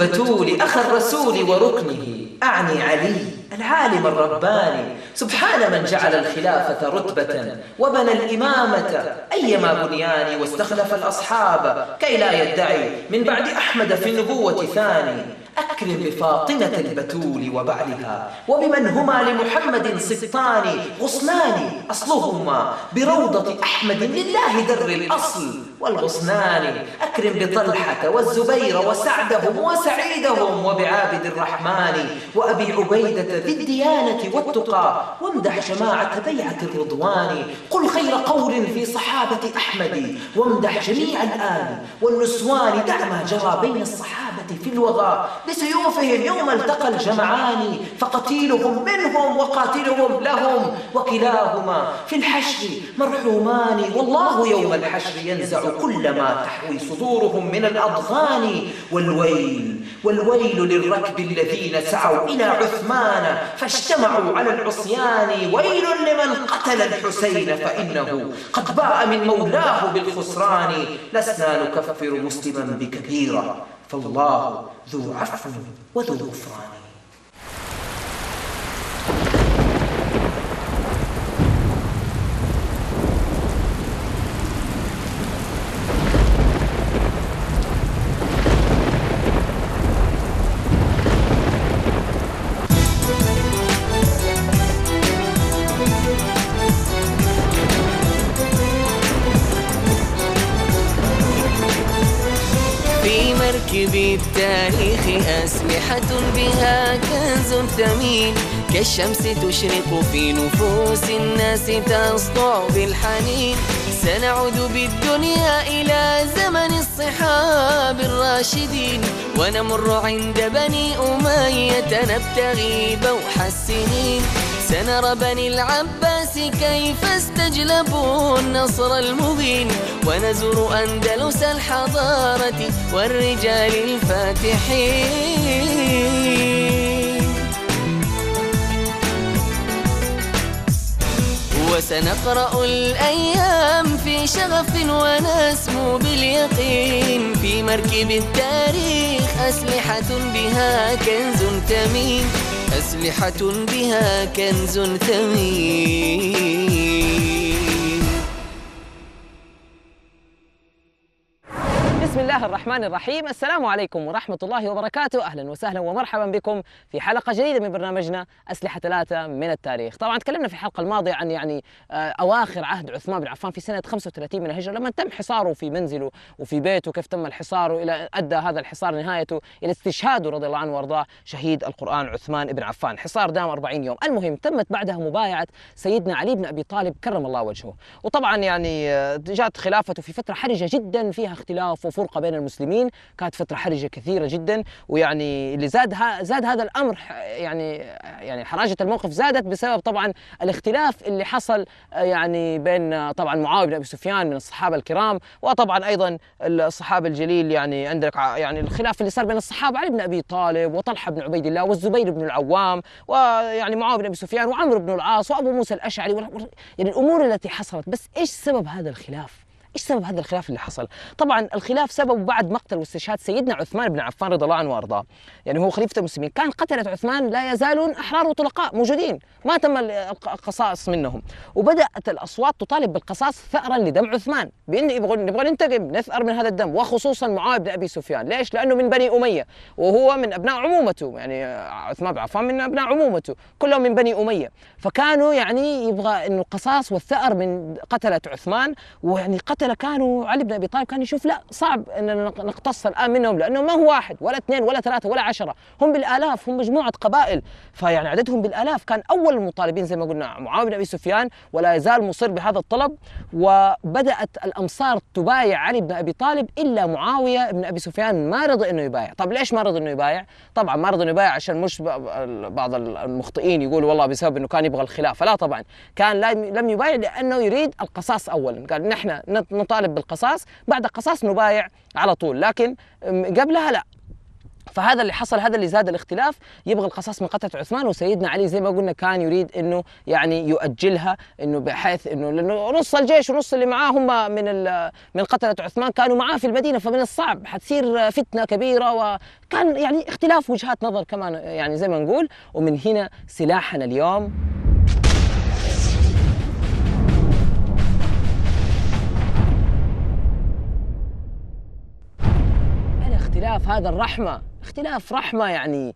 البتول أخ الرسول وركنه، أعني علي العالم الرباني، سبحان من جعل الخلافة رتبة وبنى الإمامة أيما بنيان، واستخلف الأصحاب كي لا يدعي من بعد أحمد في النبوة ثاني. أكرم بفاطمة البتول وبعلها وبمن هما لمحمد سبطان، غصنان أصلهما بروضة أحمد لله در الأصل والغصنان. أكرم بطلحة والزبير وسعدهم وسعيدهم وبعابد الرحمن وأبي عبيدة ذي الديانة والتقى، وامدح جماعة بيعة الرضوان. قل خير قول في صحابة أحمد وامدح جميع الآل والنسوان. دع ما جرى بين الصحابة في الوغى بسيوفهم يوم التقى الجمعان، فقتيلهم منهم وقاتلهم لهم وكلاهما في الحشر مرحومان. والله يوم الحشر ينزع كل ما تحوي صدورهم من الأضغان. والويل للركب الذين سعوا إلى عثمان فاجتمعوا على العصيان. ويل لمن قتل الحسين فإنه قد باء من مولاه بالخسران. لسنا نكفر مسلما بكبيرة فالله ذو عفو وذو غفران. مركب التاريخ أسلحة بها كنز ثمين، كالشمس تشرق في نفوس الناس تسطع بالحنين. سنعود بالدنيا إلى زمن الصحاب الراشدين، ونمر عند بني أمية نبتغي بوح السنين. سنرى بني العباس كيف استجلبوا النصر المبين، ونزور أندلس الحضارة والرجال الفاتحين. وسنقرأ الأيام في شغف ونسمو باليقين، في مركب التاريخ أسلحة بها كنز ثمين، أسلحة بها كنز ثمين. بسم الله الرحمن الرحيم. السلام عليكم ورحمة الله وبركاته. أهلا وسهلا ومرحبا بكم في حلقة جديدة من برنامجنا أسلحة ثلاثة من التاريخ. طبعا تكلمنا في الحلقة الماضية عن أواخر عهد عثمان بن عفان في سنة 35 من الهجرة، لما تم حصاره في منزله وفي بيته، كيف تم الحصار إلى أدى هذا الحصار نهايته إلى استشهاده رضي الله عنه وارضاه شهيد القرآن عثمان بن عفان. الحصار دام 40 يوم. المهم تمت بعدها مبايعة سيدنا علي بن أبي طالب كرم الله وجهه، وطبعا جاءت خلافته في فترة حرجة جدا فيها اختلاف وفرقة بين المسلمين، كانت فترة حرجة كثيرة جدا. ويعني اللي زاد هذا الأمر، يعني حراجة الموقف زادت بسبب طبعا الاختلاف اللي حصل يعني بين طبعا معاوية بن أبي سفيان من الصحابة الكرام، وطبعا أيضا الصحابة الجليل. يعني عندك يعني الخلاف اللي صار بين الصحابة علي بن أبي طالب وطلحة بن عبيد الله والزبير بن العوام، ويعني معاوية بن أبي سفيان وعمرو بن العاص وأبو موسى الأشعري، يعني الأمور التي حصلت. بس إيش سبب هذا الخلاف؟ ايش سبب هذا الخلاف اللي حصل؟ طبعا الخلاف سببه بعد مقتل واستشهاد سيدنا عثمان بن عفان رضي الله عنه وارضاه، يعني هو خليفة المسلمين. كان قتلة عثمان لا يزالون احرار وطلقاء موجودين، ما تم القصاص منهم، وبدات الاصوات تطالب بالقصاص ثأرا لدم عثمان، بان نبغى ننتقم، نثأر من هذا الدم، وخصوصا معاوية بن ابي سفيان. ليش؟ لانه من بني اميه، وهو من ابناء عمومته، يعني عثمان بن عفان من ابناء عمومته، كلهم من بني اميه. فكانوا يعني يبغى انه القصاص والثأر من قتلة عثمان. ويعني قتل كانوا علي بن ابي طالب كان يشوف لا صعب ان نقتص الان منهم، لانه ما هو واحد ولا اثنين ولا ثلاثه ولا 10، هم بالالاف، هم مجموعه قبائل، فيعني عددهم بالالاف. كان اول المطالبين زي ما قلنا معاويه بن ابي سفيان، ولا يزال مصر بهذا الطلب. وبدات الامصار تبايع علي بن ابي طالب، الا معاويه بن ابي سفيان ما رضي انه يبايع. طب ليش ما رضي انه يبايع؟ طبعا ما رضي انه يبايع عشان مش بعض المخطئين يقولوا والله بسبب انه كان يبغى الخلافه، لا طبعا كان لم يبايع لانه يريد القصاص اولا. قال نحن نطالب بالقصاص، بعد القصاص نبايع على طول، لكن قبلها لا. فهذا اللي حصل، هذا اللي زاد الاختلاف. يبغى القصاص من قتلة عثمان، وسيدنا علي زي ما قلنا كان يريد انه يعني يؤجلها، انه بحيث انه لانه نص الجيش ونص اللي معاه هم من قتلة عثمان كانوا معاه في المدينة، فمن الصعب حتصير فتنة كبيرة، وكان يعني اختلاف وجهات نظر كمان يعني زي ما نقول. ومن هنا سلاحنا اليوم الاختلاف. هذا الرحمة، اختلاف رحمة يعني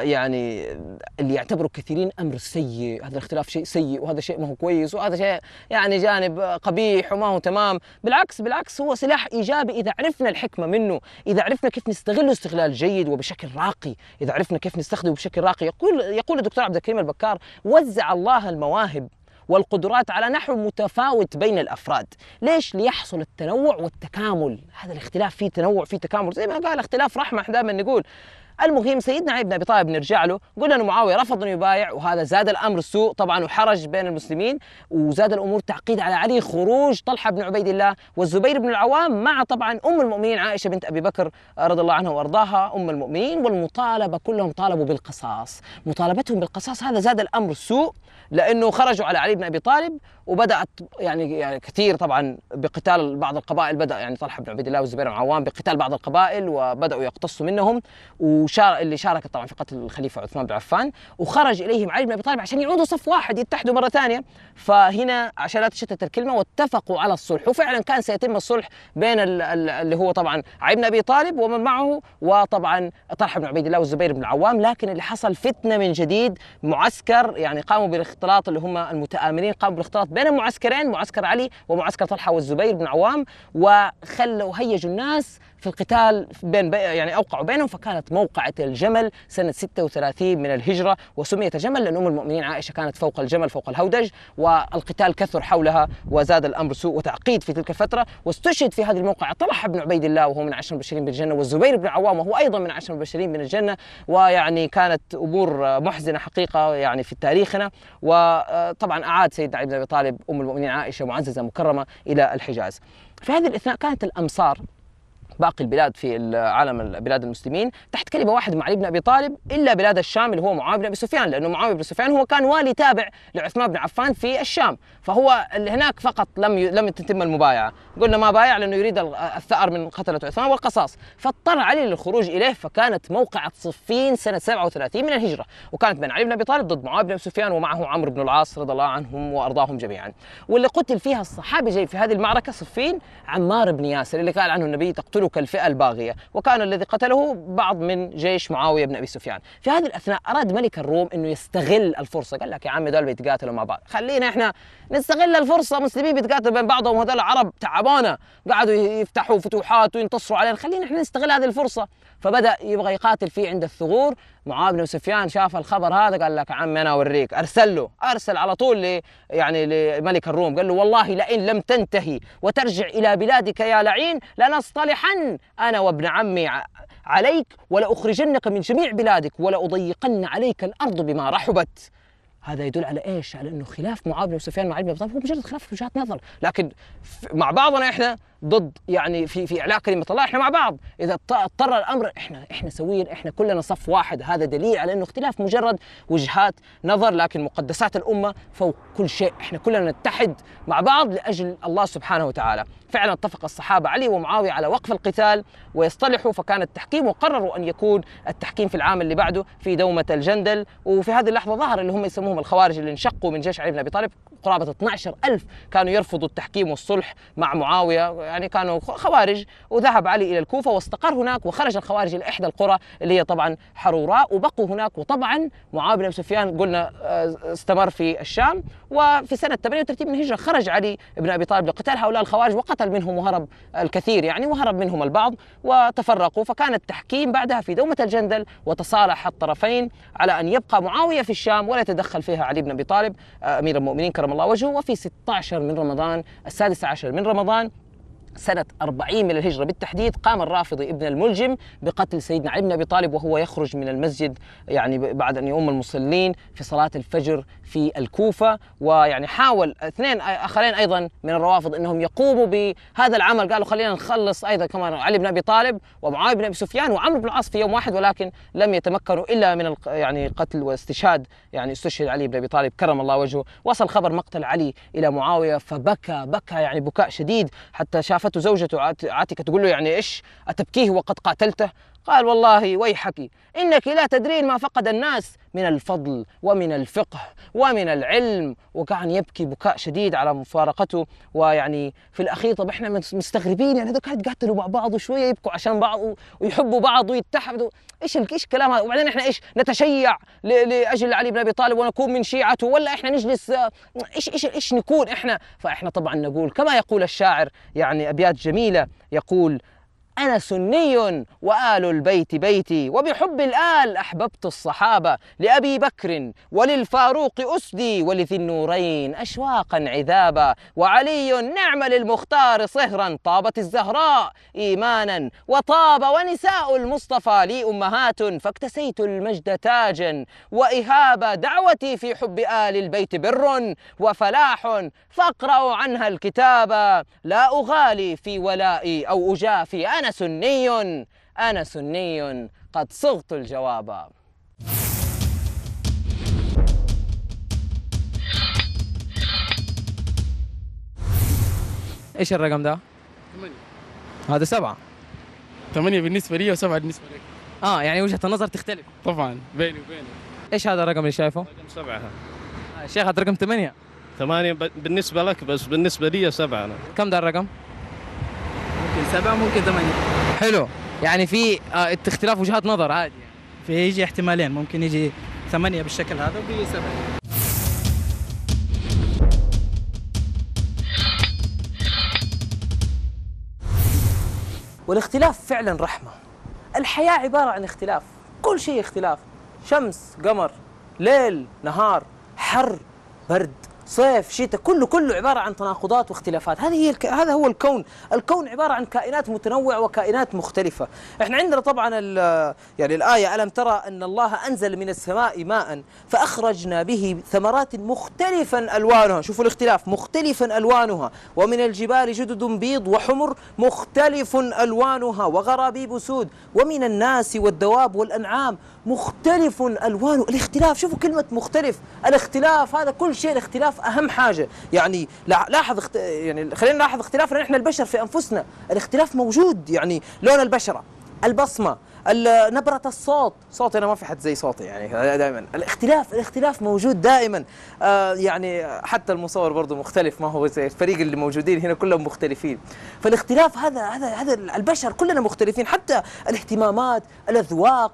اللي يعتبره كثيرين أمر سيء. هذا الاختلاف شيء سيء، وهذا شيء ما هو كويس، وهذا شيء يعني جانب قبيح وما هو تمام. بالعكس هو سلاح إيجابي إذا عرفنا الحكمة منه، إذا عرفنا كيف نستغله استغلال جيد وبشكل راقي، إذا عرفنا كيف نستخدمه بشكل راقي. يقول الدكتور عبد الكريم البكار: وزع الله المواهب والقدرات على نحو متفاوت بين الأفراد. ليش؟ ليحصل التنوع والتكامل. هذا الاختلاف فيه تنوع فيه تكامل، زي ما قال اختلاف رحمة دائما نقول. المهم سيدنا علي بن ابي طالب نرجع له، قلنا انه معاويه رفض انه يبايع، وهذا زاد الامر سوء طبعا وحرج بين المسلمين، وزاد الامور تعقيد على علي. خروج طلحه بن عبيد الله والزبير بن العوام مع طبعا ام المؤمنين عائشه بنت ابي بكر رضي الله عنها وارضاها ام المؤمنين، والمطالبه كلهم طالبوا بالقصاص. مطالبتهم بالقصاص هذا زاد الامر سوء، لانه خرجوا على علي بن ابي طالب، وبدات يعني كثير طبعا بقتال بعض القبائل. بدا يعني طلحه بن عبيد الله والزبير بن العوام بقتال بعض القبائل، وبداوا يقتصوا منهم، اللي شاركت طبعا في قتل الخليفه عثمان بن عفان. وخرج اليهم علي بن ابي طالب عشان يعودوا صف واحد، يتحدوا مره ثانيه. فهنا عشان لا تشتت الكلمه واتفقوا على الصلح، وفعلا كان سيتم الصلح بين اللي هو طبعا علي بن ابي طالب ومن معه، وطبعا طلحه بن عبيد الله والزبير بن العوام. لكن اللي حصل فتنه من جديد، معسكر يعني قاموا بالاختلاط، اللي هم المتآمرين قاموا بالاختلاط بين المعسكرين، معسكر علي ومعسكر طلحه والزبير بن العوام، وخلوا هيجوا الناس في القتال يعني اوقعوا بينهم. فكانت موقعة الجمل سنة 36 من الهجرة، وسميت الجمل لأن أم المؤمنين عائشة كانت فوق الجمل فوق الهودج، والقتال كثر حولها وزاد الأمر سوء وتعقيد في تلك الفترة. واستشهد في هذه الموقعة طلحة بن عبيد الله وهو من 10 المبشرين بالجنة، والزبير بن العوام وهو أيضا من 10 المبشرين من الجنة. ويعني كانت أمور محزنة حقيقة يعني في تاريخنا. وطبعا أعاد سيدنا علي بن أبي طالب أم المؤمنين عائشة معززة مكرمة إلى الحجاز. في هذه الأثناء كانت الأمصار باقي البلاد في العالم بلاد المسلمين تحت كلمة واحدة مع علي بن أبي طالب، إلا بلاد الشام اللي هو معاوية بن أبي سفيان، لأنه معاوية بن سفيان هو كان والي تابع لعثمان بن عفان في الشام، فهو اللي هناك فقط لم تتم المبايعة. قلنا ما بايع لأنه يريد الثأر من قتلة عثمان والقصاص، فاضطر علي للخروج إليه. فكانت موقعة صفين سنة 37 من الهجرة، وكانت بين علي بن أبي طالب ضد معاوية بن أبي سفيان، ومعه عمرو بن العاص رضي الله عنهم وأرضاهم جميعا. واللي قتل فيها الصحابي جاي في هذه المعركة صفين عمار بن ياسر، اللي قال عنه النبي: تقتلك الفئة الباغية، وكان الذي قتله بعض من جيش معاوية بن أبي سفيان. في هذه الأثناء أراد ملك الروم أنه يستغل الفرصة، قال لك: يا عمي دول بيتقاتلوا مع بعض، خلينا إحنا نستغل الفرصة، مسلمين بيتقاتلوا بين بعضهم وهذول عرب تعبانة قعدوا يفتحوا فتوحات وينتصروا علينا، خلينا إحنا نستغل هذه الفرصة. فبدأ يبغى يقاتل فيه عند الثغور. معاوية بن سفيان شاف الخبر هذا قال لك: عمي أنا أوريك. أرسل على طول لملك الروم، قال له: والله لئن لم تنتهي وترجع إلى بلادك يا لعين لنصطلحن أنا وابن عمي عليك ولأخرجنك من جميع بلادك ولأضيقن عليك الأرض بما رحبت. هذا يدل على ايش؟ على انه خلاف معاويه بن سفيان مع علي بن ابي طالب هو مجرد خلاف في وجهات نظر، لكن مع بعضنا احنا ضد يعني في اعلاء كلمه الله، احنا مع بعض. اذا اضطر الامر احنا سويين، احنا كلنا صف واحد. هذا دليل على انه اختلاف مجرد وجهات نظر، لكن مقدسات الامه فوق كل شيء. احنا كلنا نتحد مع بعض لاجل الله سبحانه وتعالى. فعلا اتفق الصحابه علي ومعاويه على وقف القتال ويصطلحوا، فكان التحكيم، وقرروا ان يكون التحكيم في العام اللي بعده في دومه الجندل. وفي هذه اللحظه ظهر اللي هم يسموهم الخوارج، اللي انشقوا من جيش علي بن ابي طالب. قرابه 12,000 كانوا يرفضوا التحكيم والصلح مع معاويه، يعني كانوا خوارج. وذهب علي الى الكوفه واستقر هناك، وخرج الخوارج الى احدى القرى اللي هي طبعا حروراء، وبقوا هناك. وطبعا معاويه بن ابي سفيان قلنا استمر في الشام. وفي سنه 38 من الهجره خرج علي بن ابي طالب لقتال هؤلاء الخوارج، وقتل منهم وهرب الكثير يعني، وهرب منهم البعض وتفرقوا. فكان التحكيم بعدها في دومه الجندل، وتصالح الطرفين على ان يبقى معاويه في الشام ولا يتدخل فيها علي بن ابي طالب امير المؤمنين كرم الله وجهه. وفي 16 من رمضان، السادس عشر من رمضان، سنة 40 من الهجرة بالتحديد قام الرافضي ابن الملجم بقتل سيدنا علي بن أبي طالب وهو يخرج من المسجد يعني بعد أن يؤم المصلين في صلاة الفجر في الكوفة. ويعني حاول اثنين آخرين أيضا من الروافض أنهم يقوموا بهذا العمل، قالوا خلينا نخلص أيضا كمان علي بن أبي طالب ومعاوية بن أبي سفيان وعمرو بن العاص في يوم واحد، ولكن لم يتمكنوا إلا من يعني قتل واستشهاد، يعني استشهد علي بن أبي طالب كرم الله وجهه. وصل خبر مقتل علي إلى معاوية فبكى يعني بكاء شديد، حتى شافته زوجته عاتكة تقول له يعني إيش أتبكيه وقد قاتلته؟ قال والله ويحك إنك لا تدرين ما فقد الناس من الفضل ومن الفقه ومن العلم، وكان يبكي بكاء شديد على مفارقته. ويعني في الأخير طب إحنا مستغربين يعني هذول كانوا يتقاتلوا مع بعض وشوية يبكوا عشان بعض ويحبوا بعض ويتحدوا، إيش كلام هذا؟ وبعدين إحنا إيش نتشيع لأجل علي بن أبي طالب ونكون من شيعته، ولا إحنا نجلس إيش نكون إحنا؟ فإحنا طبعا نقول كما يقول الشاعر يعني أبيات جميلة، يقول أنا سني وآل البيت بيتي وبحب الآل أحببت الصحابة، لأبي بكر وللفاروق أسدي ولذي النورين أشواقا عذابا، وعلي نعم للمختار صهرا طابت الزهراء إيمانا وطاب، ونساء المصطفى لي أمهات فاكتسيت المجد تاجا وإهابا، دعوتي في حب آل البيت بر وفلاح فاقرأوا عنها الكتابا، لا أغالي في ولائي أو أجافي أنا سني قد صغت الجواب. ايش الرقم ده؟ 8. هذا 7. 8 بالنسبة لي و7 بالنسبة لك. يعني وجهة النظر تختلف طبعا بيني وبينك. ايش هذا الرقم اللي شايفه؟ رقم 7. الشيخ هذا رقم 8. 8 بالنسبة لك، بس بالنسبة لي 7 أنا. كم ده الرقم؟ ممكن 7 ممكن 8. حلو، يعني في اختلاف وجهات نظر عادي يعني. في يجي احتمالين، ممكن يجي 8 بالشكل هذا وبيجي 7. والاختلاف فعلا رحمة. الحياة عبارة عن اختلاف، كل شيء اختلاف، شمس قمر، ليل نهار، حر برد، صيف شتاء، كله عبارة عن تناقضات واختلافات. هذا هو الكون عبارة عن كائنات متنوعة وكائنات مختلفة. احنا عندنا طبعا يعني الآية ألم ترى أن الله أنزل من السماء ماء فأخرجنا به ثمرات مختلفا ألوانها، شوفوا الاختلاف، مختلفا ألوانها، ومن الجبال جدد بيض وحمر مختلف ألوانها وغرابيب سود، ومن الناس والدواب والأنعام مختلف ألوانه. الاختلاف، شوفوا كلمة مختلف، الاختلاف هذا كل شيء، الاختلاف أهم حاجة. يعني يعني خلينا نلاحظ اختلافنا نحن البشر في أنفسنا، الاختلاف موجود، يعني لون البشرة، البصمة، نبرة الصوت، صوتي أنا ما في حد زي صوتي، يعني دائما الاختلاف موجود دائما. يعني حتى المصور برضه مختلف، ما هو زي الفريق اللي موجودين هنا كلهم مختلفين. فالاختلاف هذا البشر كلنا مختلفين، حتى الاهتمامات، الأذواق،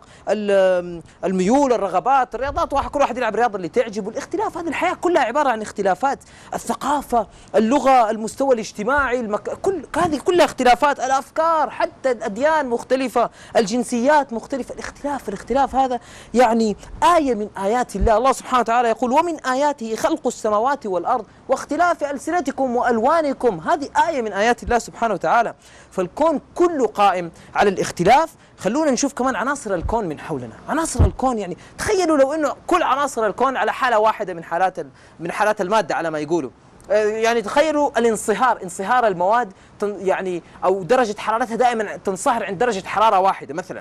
الميول، الرغبات، الرياضات، كل واحد يلعب الرياضة اللي تعجبه. الاختلاف، هذه الحياة كلها عبارة عن اختلافات، الثقافة، اللغة، المستوى الاجتماعي، هذه كلها اختلافات، الأفكار، حتى الأديان مختلفة، الجنسيات مختلفة. الاختلاف هذا يعني آية من آيات الله. الله سبحانه وتعالى يقول ومن آياته خلق السماوات والأرض واختلاف ألسنتكم وألوانكم، هذه آية من آيات الله سبحانه وتعالى. فالكون كله قائم على الاختلاف. خلونا نشوف كمان عناصر الكون من حولنا. عناصر الكون، يعني تخيلوا لو انه كل عناصر الكون على حالة واحدة من حالات المادة على ما يقولوا. يعني تخيلوا انصهار المواد، يعني او درجة حرارتها دائما تنصهر عند درجة حرارة واحدة مثلا.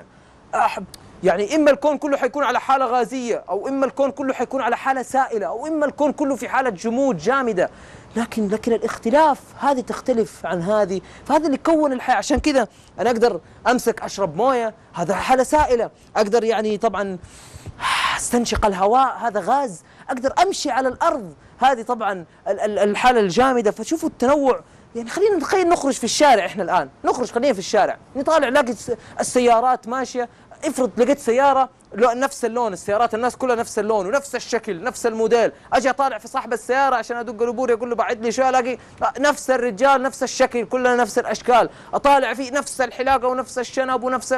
يعني اما الكون كله حيكون على حالة غازية، او اما الكون كله حيكون على حالة سائلة، او اما الكون كله في حالة جمود جامدة. لكن الاختلاف هذه تختلف عن هذه، فهذا اللي كون الحياة. عشان كذا انا اقدر امسك اشرب مويه، هذا حالة سائلة، اقدر يعني طبعا استنشق الهواء، هذا غاز، اقدر امشي على الارض، هذه طبعا الحالة الجامدة. فشوفوا التنوع. يعني خلينا نتخيل نخرج في الشارع، احنا الان خلينا في الشارع نطالع، نلاقي السيارات ماشية. افرض لقيت سيارة نفس اللون، السيارات الناس كلها نفس اللون ونفس الشكل نفس الموديل، اجي اطالع في صاحب السيارة عشان ادق الابور يقول له بعد لي شو، الاقي نفس الرجال نفس الشكل كلنا نفس الاشكال، اطالع فيه نفس الحلاقة ونفس الشنب ونفس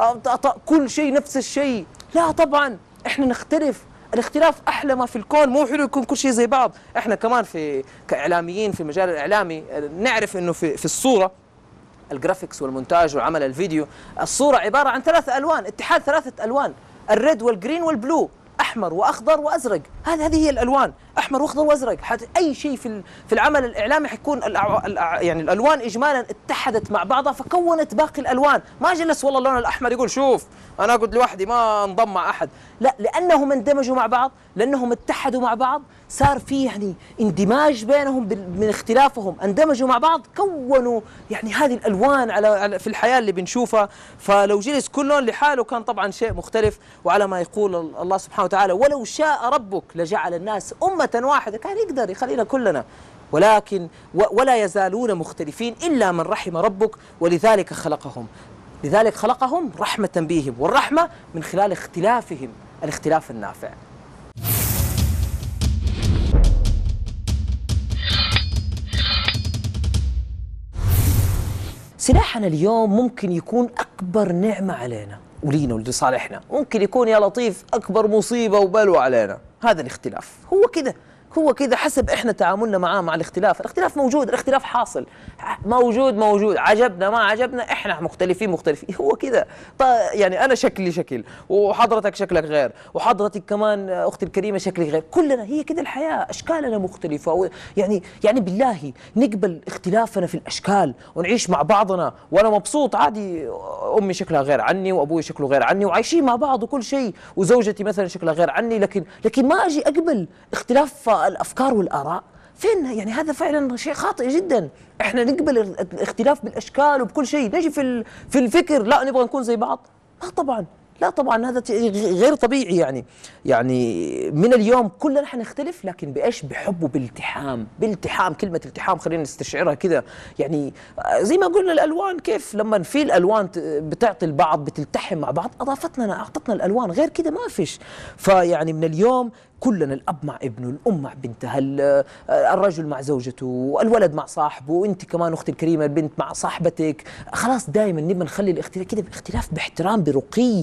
كل شيء نفس الشيء. لا طبعا احنا نختلف. الاختلاف احلى ما في الكون، مو حلو يكون كل شيء زي بعض. احنا كمان كاعلاميين في المجال الاعلامي نعرف انه في الصورة الجرافيكس والمونتاج وعمل الفيديو، الصورة عبارة عن 3 ألوان، اتحاد 3 ألوان، الريد والجرين والبلو، احمر واخضر وازرق، هذه هي الالوان، احمر واخضر وازرق. اي شيء في العمل الاعلامي حيكون يعني الالوان اجمالا اتحدت مع بعضها فكونت باقي الالوان، ما جلس والله اللون الاحمر يقول شوف انا اقعد لوحدي ما انضم مع احد، لا، لانهم اندمجوا مع بعض، لانهم اتحدوا مع بعض، صار في يعني اندماج بينهم من اختلافهم، اندمجوا مع بعض كونوا يعني هذه الالوان على في الحياه اللي بنشوفها. فلو جلس كل لون لحاله كان طبعا شيء مختلف، وعلى ما يقول الله سبحانه وتعالى ولو شاء ربك لجعل الناس أمة واحدة، كان يقدر يخلينا كلنا، ولكن ولا يزالون مختلفين إلا من رحم ربك ولذلك خلقهم، لذلك خلقهم رحمة بهم، والرحمة من خلال اختلافهم، الاختلاف النافع. سلاحنا اليوم ممكن يكون أكبر نعمة علينا ولينا ولصالحنا، ممكن يكون يا لطيف أكبر مصيبة وبلوى علينا، هذا الاختلاف. هو كده حسب احنا تعاملنا معاه، مع الاختلاف موجود، الاختلاف حاصل، موجود، عجبنا ما عجبنا، احنا مختلفين، هو كده. يعني انا شكلي شكل، وحضرتك شكلك غير، وحضرتك كمان اختي الكريمه شكلك غير، كلنا هي كده الحياه، اشكالنا مختلفه، يعني بالله نقبل اختلافنا في الاشكال ونعيش مع بعضنا وانا مبسوط عادي، امي شكلها غير عني وابوي شكله غير عني وعايشين مع بعض وكل شيء، وزوجتي مثلا شكلها غير عني، لكن ما اجي اقبل اختلاف الافكار والاراء. فين يعني هذا فعلا شيء خاطئ جدا. احنا نقبل الاختلاف بالاشكال وبكل شيء، نجي في الفكر لا نبغى نكون زي بعض، لا طبعا هذا غير طبيعي. يعني من اليوم كلنا حنختلف، لكن بايش؟ بحب وبالتحام. كلمه التحام خلينا نستشعرها كده، يعني زي ما قلنا الالوان، كيف لما في الالوان بتعطي البعض، بتلتحم مع بعض، اعطتنا الالوان، غير كده ما فيش. فيعني من اليوم كلنا، الاب مع ابنه، الام مع بنتها، الرجل مع زوجته، الولد مع صاحبه، وانت كمان اختي الكريمه البنت مع صاحبتك، خلاص دائما نبغى نخلي الاختلاف كده باختلاف، باحترام، برقي،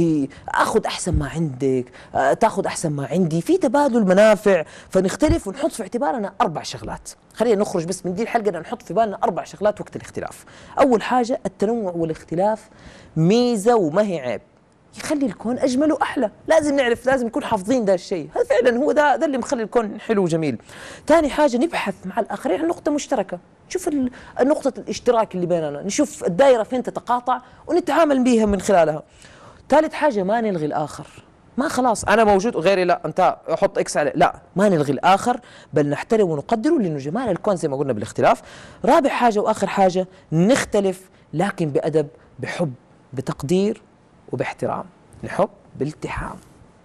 اخذ احسن ما عندك، تاخذ احسن ما عندي، في تبادل منافع، فنختلف ونحط في اعتبارنا 4 شغلات. خلينا نخرج بس من دي الحلقه نحط في بالنا 4 شغلات وقت الاختلاف. اول حاجه التنوع والاختلاف ميزه وما هي عيب، يخلي الكون اجمل واحلى، لازم نعرف، لازم نكون حافظين ده الشيء، هذا فعلا هو ده اللي مخلي الكون حلو وجميل. ثاني حاجه نبحث مع الاخرين عن نقطه مشتركه، نشوف نقطه الاشتراك اللي بيننا، نشوف الدائره فين تتقاطع ونتعامل بها من خلالها. ثالث حاجه ما نلغي الاخر، ما خلاص انا موجود وغيري لا انت حط اكس عليه، لا، ما نلغي الاخر بل نحترم ونقدره، لانه جمال الكون زي ما قلنا بالاختلاف. رابع حاجه واخر حاجه نختلف لكن بادب، بحب، بتقدير وباحترام، نحب بالتحام.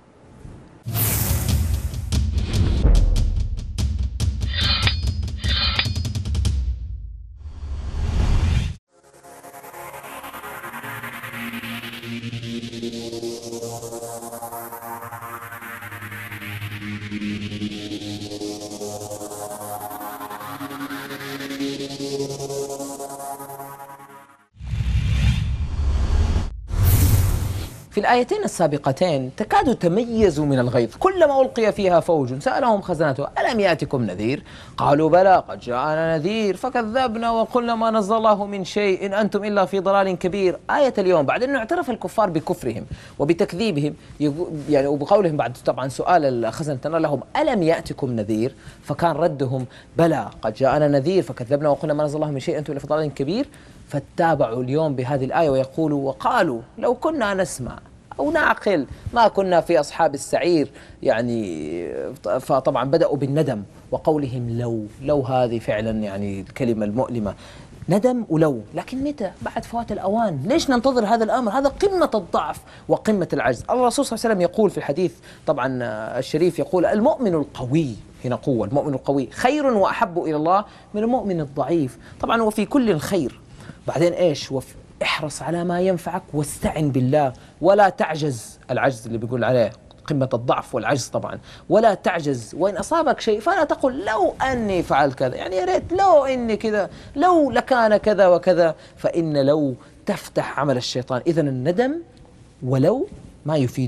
في الآيتين السابقتين تكاد تميز من الغيظ، كلما ألقي فيها فوج سألهم خزنتها ألم يأتكم نذير؟ قالوا بلى قد جاءنا نذير فكذبنا وقلنا ما نزل الله من شيء إن أنتم إلا في ضلال كبير. آية اليوم بعد أنه اعترف الكفار بكفرهم وبتكذيبهم، يعني وبقولهم بعد طبعا سؤال الخزنة لهم ألم يأتكم نذير، فكان ردهم بلى قد جاءنا نذير فكذبنا وقلنا ما نزل الله من شيء أنتم إلا في ضلال كبير. فاتبعوا اليوم بهذه الآية ويقولوا وقالوا لو كنا نسمع أو نعقل ما كنا في أصحاب السعير. يعني فطبعا بدأوا بالندم وقولهم لو هذه فعلا يعني الكلمة المؤلمة، ندم ولو، لكن متى؟ بعد فوات الأوان. ليش ننتظر هذا الأمر؟ هذا قمة الضعف وقمة العجز. الرسول صلى الله عليه وسلم يقول في الحديث طبعا الشريف، يقول المؤمن القوي، هنا قوة، المؤمن القوي خير وأحب إلى الله من المؤمن الضعيف. طبعا وفي كل خير. بعدين ايش؟ احرص على ما ينفعك واستعن بالله ولا تعجز، العجز اللي بيقول عليه قمة الضعف والعجز طبعا، ولا تعجز، وإن أصابك شيء فلا تقل لو أني فعلت كذا، يعني يا ريت لو إني كذا، لو لكان كذا وكذا، فإن لو تفتح عمل الشيطان. إذن الندم ولو ما يفيد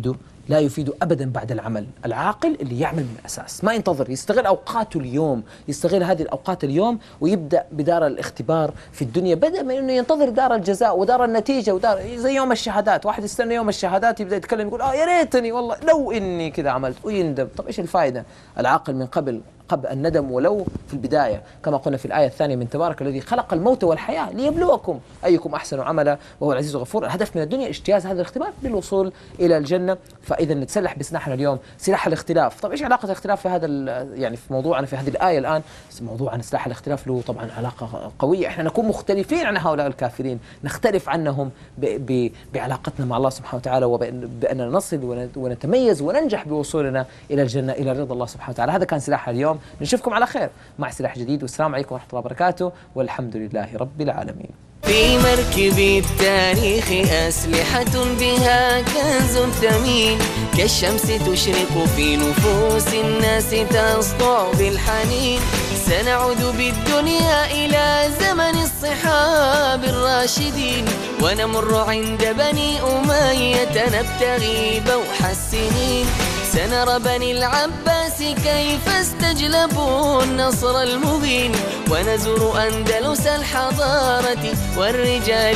لا يفيد أبدا بعد العمل. العاقل اللي يعمل من الأساس، ما ينتظر، يستغل أوقاته اليوم، يستغل هذه الأوقات اليوم ويبدأ بدار الاختبار في الدنيا، بدل ما إنه ينتظر دار الجزاء ودار النتيجة ودار زي يوم الشهادات. واحد يستنى يوم الشهادات يبدأ يتكلم يقول يا ريتني والله لو إني كذا عملت، ويندم. طب إيش الفائدة؟ العاقل من قبل الندم ولو في البداية، كما قلنا في الآية الثانية من تبارك الذي خلق الموت والحياة ليبلوكم أيكم أحسن عملا وهو العزيز الغفور. الهدف من الدنيا اجتياز هذا الاختبار للوصول إلى الجنة. فإذا نتسلح بسلاحنا اليوم سلاح الاختلاف. طب إيش علاقة الاختلاف في هذا يعني في موضوعنا في هذه الآية الآن؟ موضوع عن سلاح الاختلاف له طبعا علاقة قوية. إحنا نكون مختلفين عن هؤلاء الكافرين، نختلف عنهم بعلاقتنا مع الله سبحانه وتعالى، وبأننا نصل ونتميز وننجح بوصولنا إلى الجنة إلى رضا الله سبحانه وتعالى. هذا كان سلاحنا اليوم. نشوفكم على خير مع سلاح جديد، والسلام عليكم ورحمة الله وبركاته، والحمد لله رب العالمين. في مركب التاريخ أسلحة بها كنز ثمين، كالشمس تشرق في نفوس الناس تسطع بالحنين. سنعود بالدنيا إلى زمن الصحاب الراشدين، ونمر عند بني أمية نبتغي بوح السنين. سنرى بني العباس كيف استجلبوا النصر المبين، ونزور أندلس الحضارة والرجال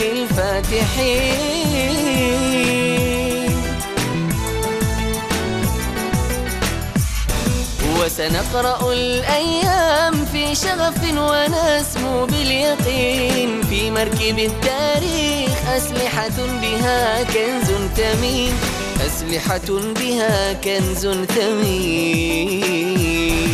الفاتحين. وسنقرأ الأيام في شغف ونسمو باليقين، في مركب التاريخ أسلحة بها كنز ثمين، أسلحة بها كنز ثمين.